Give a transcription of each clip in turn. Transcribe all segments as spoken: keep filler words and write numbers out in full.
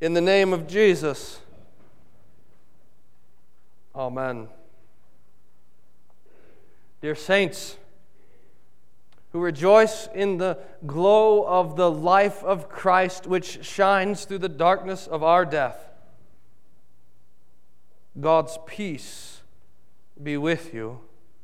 In the name of Jesus. Amen. Dear saints, who rejoice in the glow of the life of Christ which shines through the darkness of our death, God's peace be with you.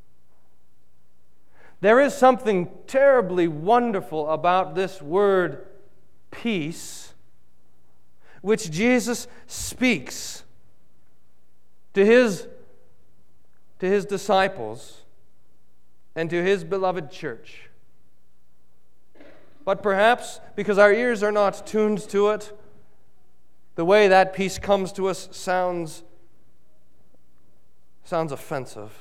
There is something terribly wonderful about this word peace, which Jesus speaks to his, to his disciples and to his beloved church. But perhaps because our ears are not tuned to it, the way that peace comes to us sounds, sounds offensive.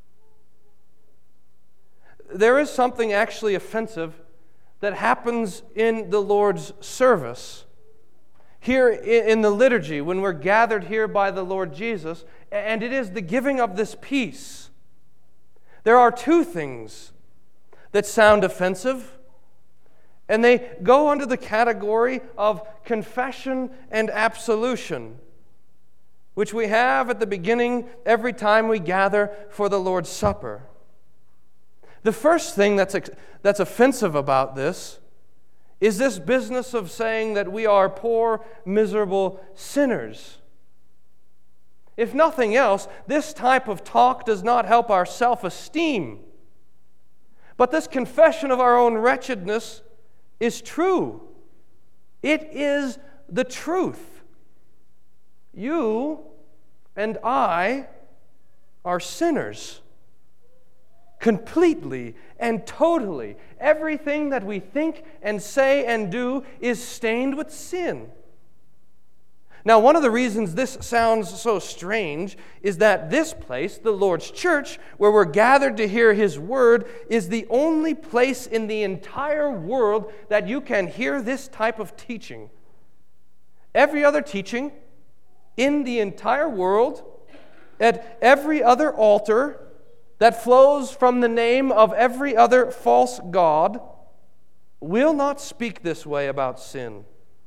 There is something actually offensive that happens in the Lord's service, here in the liturgy, when we're gathered here by the Lord Jesus, and it is the giving of this peace. There are two things that sound offensive, and they go under the category of confession and absolution, which we have at the beginning every time we gather for the Lord's Supper. The first thing that's, that's offensive about this is this business of saying that we are poor, miserable sinners. If nothing else, this type of talk does not help our self-esteem. But this confession of our own wretchedness is true. It is the truth. You and I are sinners. Completely and totally. Everything that we think and say and do is stained with sin. Now, one of the reasons this sounds so strange is that this place, the Lord's church, where we're gathered to hear His word, is the only place in the entire world that you can hear this type of teaching. Every other teaching in the entire world, at every other altar that flows from the name of every other false god, will not speak this way about sin.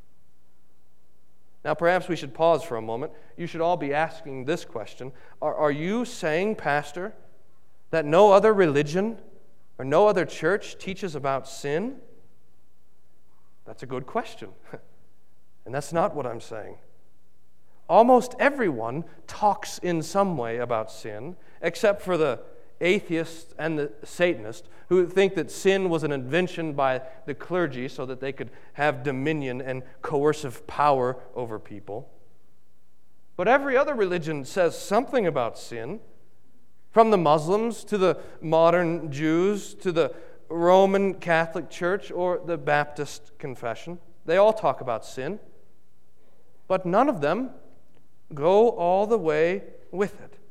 Now, perhaps we should pause for a moment. You should all be asking this question. Are, are you saying, Pastor, that no other religion or no other church teaches about sin? That's a good question. And that's not what I'm saying. Almost everyone talks in some way about sin, except for the atheists and the Satanists who think that sin was an invention by the clergy so that they could have dominion and coercive power over people. But every other religion says something about sin, from the Muslims to the modern Jews to the Roman Catholic Church or the Baptist Confession. They all talk about sin, but none of them go all the way with it.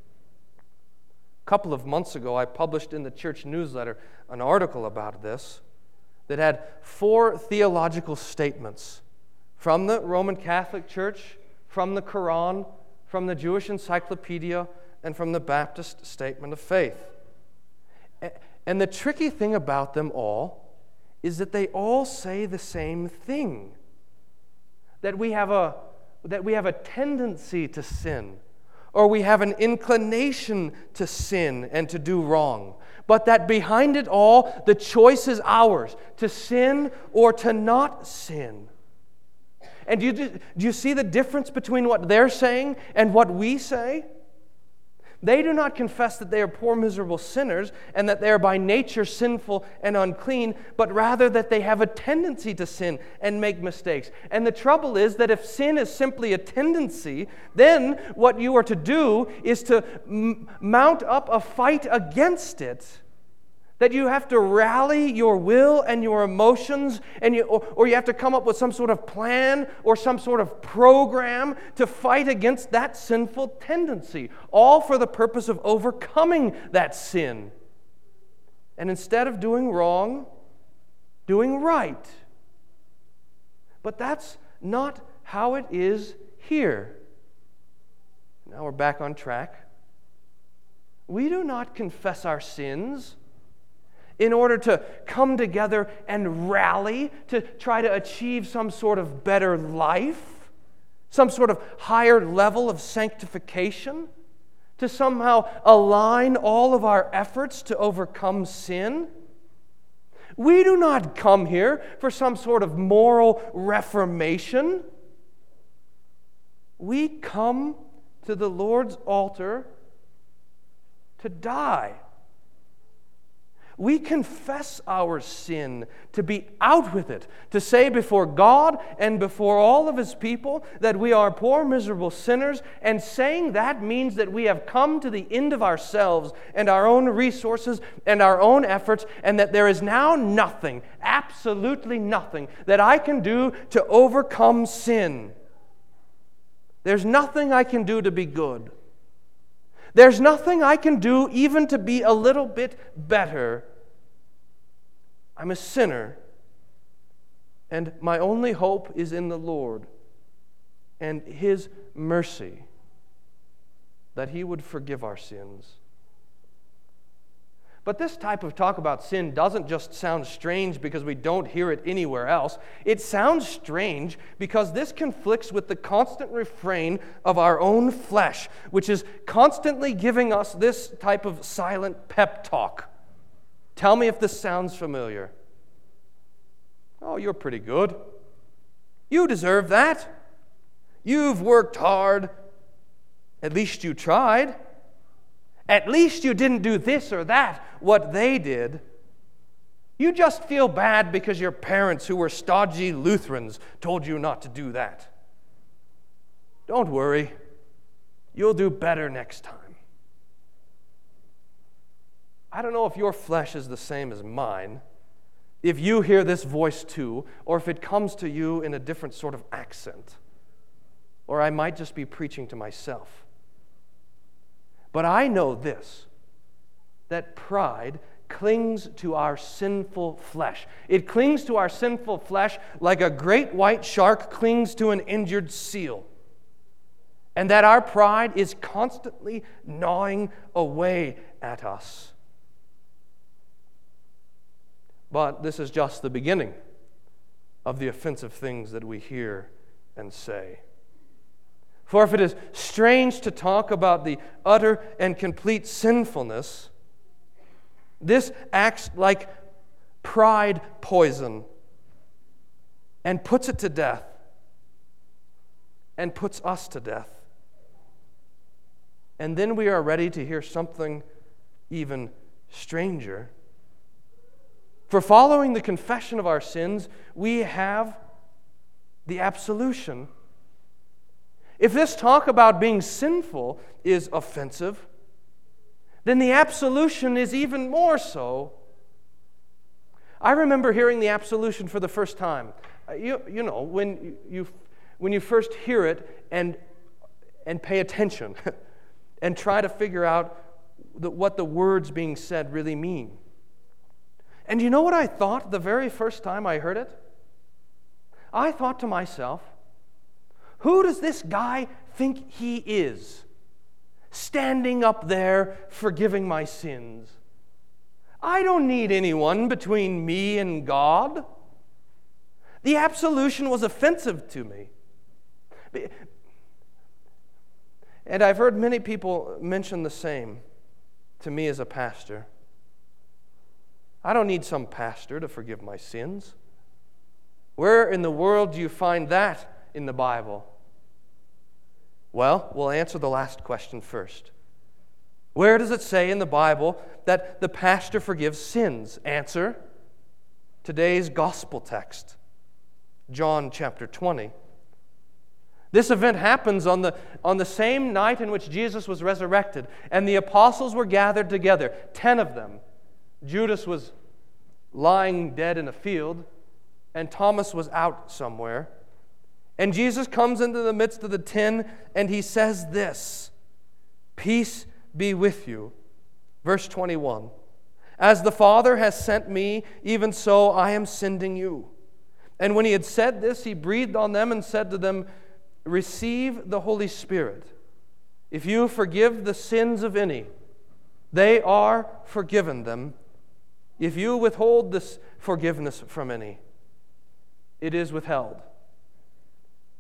A couple of months ago, I published in the church newsletter an article about this that had four theological statements from the Roman Catholic Church, from the Quran, from the Jewish Encyclopedia, and from the Baptist Statement of Faith. And the tricky thing about them all is that they all say the same thing, that we have a, that we have a tendency to sin, or we have an inclination to sin and to do wrong, but that behind it all, the choice is ours, to sin or to not sin. And do you, do you see the difference between what they're saying and what we say? They do not confess that they are poor, miserable sinners and that they are by nature sinful and unclean, but rather that they have a tendency to sin and make mistakes. And the trouble is that if sin is simply a tendency, then what you are to do is to m- mount up a fight against it. That you have to rally your will and your emotions, and you, or, or you have to come up with some sort of plan or some sort of program to fight against that sinful tendency, all for the purpose of overcoming that sin. And instead of doing wrong, doing right. But that's not how it is here. Now we're back on track. We do not confess our sins in order to come together and rally to try to achieve some sort of better life. some sort of higher level of sanctification, to somehow align all of our efforts to overcome sin. We do not come here for some sort of moral reformation. We come to the Lord's altar to die. We confess our sin, to be out with it, to say before God and before all of His people that we are poor, miserable sinners, and saying that means that we have come to the end of ourselves and our own resources and our own efforts, and that there is now nothing, absolutely nothing, that I can do to overcome sin. There's nothing I can do to be good. There's nothing I can do even to be a little bit better. I'm a sinner, and my only hope is in the Lord and His mercy, that He would forgive our sins. But this type of talk about sin doesn't just sound strange because we don't hear it anywhere else. It sounds strange because this conflicts with the constant refrain of our own flesh, which is constantly giving us this type of silent pep talk. Tell me if this sounds familiar. Oh, you're pretty good. You deserve that. You've worked hard. At least you tried. At least you didn't do this or that, what they did. You just feel bad because your parents, who were stodgy Lutherans, told you not to do that. Don't worry. You'll do better next time. I don't know if your flesh is the same as mine, if you hear this voice too, or if it comes to you in a different sort of accent. Or I might just be preaching to myself. But I know this, that pride clings to our sinful flesh. It clings to our sinful flesh like a great white shark clings to an injured seal. And that our pride is constantly gnawing away at us. But this is just the beginning of the offensive things that we hear and say. For if it is strange to talk about the utter and complete sinfulness, this acts like pride poison and puts it to death and puts us to death. And then we are ready to hear something even stranger. For following the confession of our sins, we have the absolution. If this talk about being sinful is offensive, then the absolution is even more so. I remember hearing the absolution for the first time. You, you know, when you, when you first hear it and, and pay attention and try to figure out the, what the words being said really mean. And you know what I thought the very first time I heard it? I thought to myself, who does this guy think he is, standing up there forgiving my sins? I don't need anyone between me and God. The absolution was offensive to me. And I've heard many people mention the same to me as a pastor. I don't need some pastor to forgive my sins. Where in the world do you find that in the Bible? Well, we'll answer the last question first. Where does it say in the Bible that the pastor forgives sins? Answer, today's gospel text, John chapter twenty. This event happens on the, on the same night in which Jesus was resurrected, and the apostles were gathered together, ten of them. Judas was lying dead in a field, and Thomas was out somewhere. And Jesus comes into the midst of the ten, and He says this, "Peace be with you." Verse twenty-one, "As the Father has sent me, even so I am sending you." And when He had said this, He breathed on them and said to them, "Receive the Holy Spirit. If you forgive the sins of any, they are forgiven them. If you withhold this forgiveness from any, it is withheld."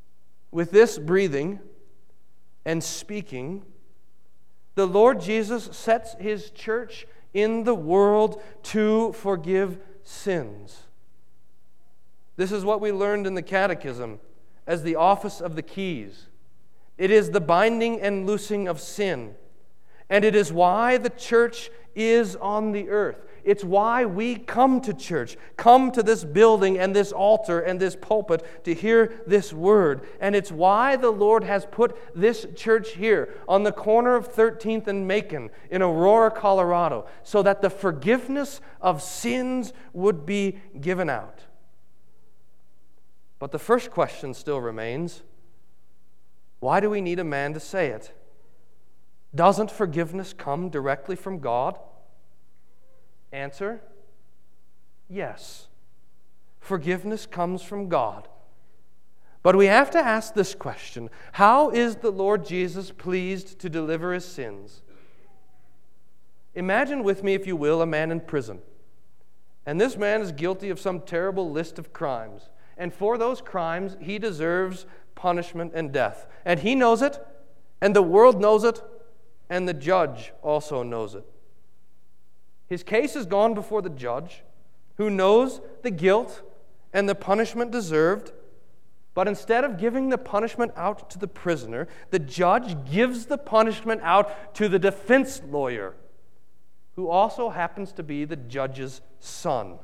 with this breathing and speaking, the Lord Jesus sets his church in the world to forgive sins. This is what we learned in the Catechism as the office of the keys. It is the binding and loosing of sin. And it is why the church is on the earth. It's why we come to church, come to this building and this altar and this pulpit to hear this word. And it's why the Lord has put this church here on the corner of thirteenth and Macon in Aurora, Colorado, so that the forgiveness of sins would be given out. But the first question still remains, why do we need a man to say it? Doesn't forgiveness come directly from God? Answer, yes. Forgiveness comes from God. But we have to ask this question, how is the Lord Jesus pleased to deliver his sins? Imagine with me, if you will, a man in prison. And this man is guilty of some terrible list of crimes. And for those crimes, he deserves punishment and death. And he knows it, and the world knows it, and the judge also knows it. His case has gone before the judge, who knows the guilt and the punishment deserved, but instead of giving the punishment out to the prisoner, the judge gives the punishment out to the defense lawyer, who also happens to be the judge's son.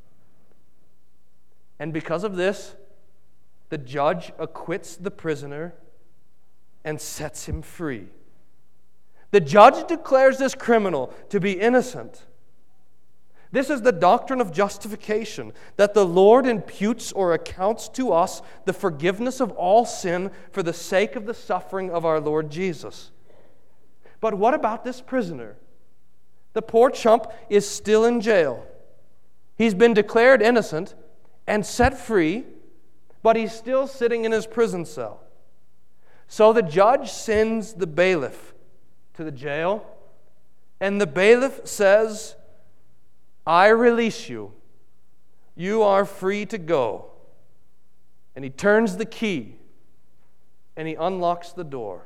And because of this, the judge acquits the prisoner and sets him free. The judge declares this criminal to be innocent. This is the doctrine of justification, that the Lord imputes or accounts to us the forgiveness of all sin for the sake of the suffering of our Lord Jesus. But what about this prisoner? The poor chump is still in jail. He's been declared innocent and set free, but he's still sitting in his prison cell. So the judge sends the bailiff to the jail, and the bailiff says, I release you. You are free to go. And he turns the key, and he unlocks the door.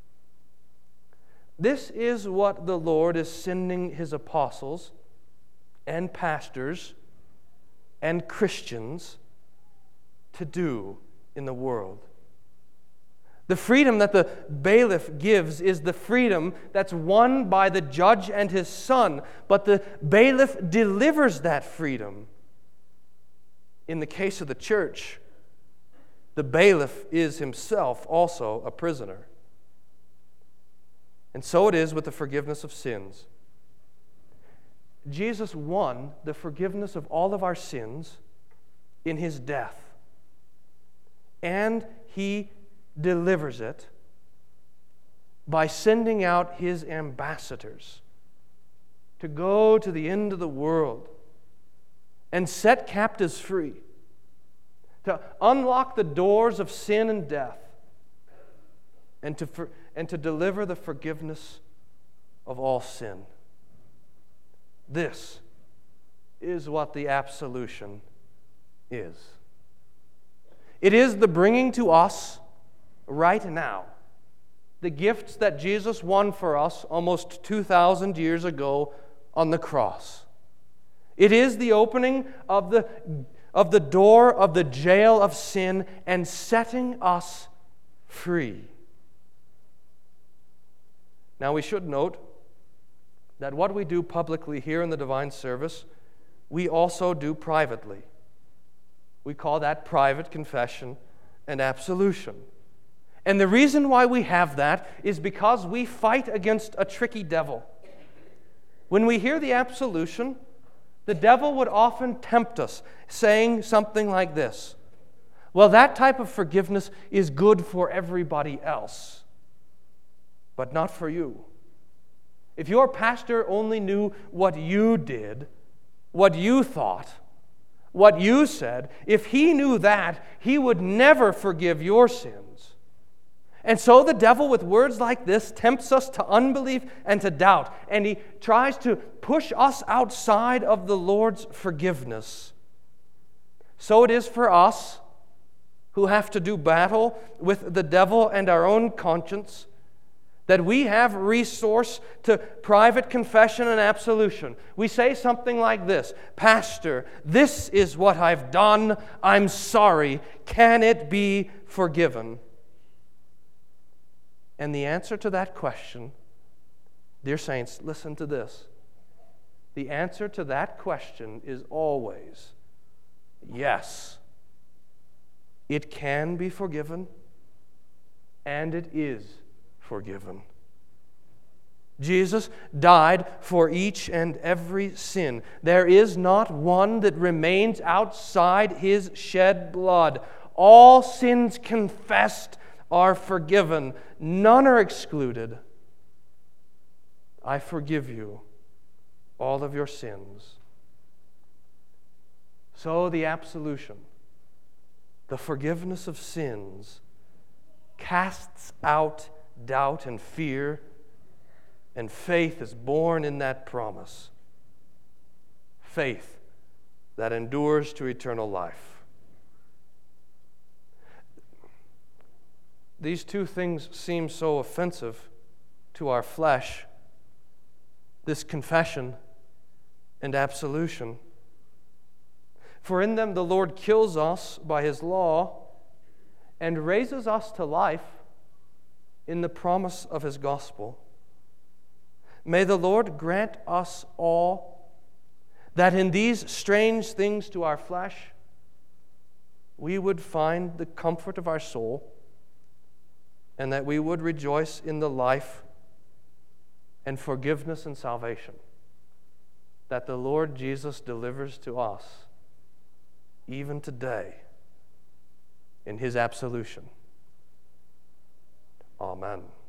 This is what the Lord is sending his apostles and pastors and Christians to do in the world. The freedom that the bailiff gives is the freedom that's won by the judge and his son, but the bailiff delivers that freedom. In the case of the church, the bailiff is himself also a prisoner. And so it is with the forgiveness of sins. Jesus won the forgiveness of all of our sins in his death, and he delivers it by sending out his ambassadors to go to the end of the world and set captives free, to unlock the doors of sin and death, and to, for, and to deliver the forgiveness of all sin. This is what the absolution is. It is the bringing to us right now the gifts that Jesus won for us almost two thousand years ago on the cross. It is the opening of the, of the door of the jail of sin and setting us free. Now we should note that what we do publicly here in the divine service, we also do privately. We call that private confession and absolution. And the reason why we have that is because we fight against a tricky devil. When we hear the absolution, the devil would often tempt us, saying something like this: well, that type of forgiveness is good for everybody else, but not for you. If your pastor only knew what you did, what you thought, what you said, if he knew that, he would never forgive your sins. And so the devil, with words like this, tempts us to unbelief and to doubt, and he tries to push us outside of the Lord's forgiveness. So it is for us who have to do battle with the devil and our own conscience, that we have resource to private confession and absolution. We say something like this: Pastor, this is what I've done. I'm sorry. Can it be forgiven? And the answer to that question, dear saints, listen to this. The answer to that question is always yes. It can be forgiven, and it is forgiven. Jesus died for each and every sin. There is not one that remains outside His shed blood. All sins confessed are forgiven. None are excluded. I forgive you all of your sins. So the absolution, the forgiveness of sins, casts out doubt and fear, and faith is born in that promise. Faith that endures to eternal life. These two things seem so offensive to our flesh, this confession and absolution. For in them the Lord kills us by His law and raises us to life in the promise of His gospel. May the Lord grant us all that in these strange things to our flesh we would find the comfort of our soul, and that we would rejoice in the life and forgiveness and salvation that the Lord Jesus delivers to us even today in His absolution. Amen.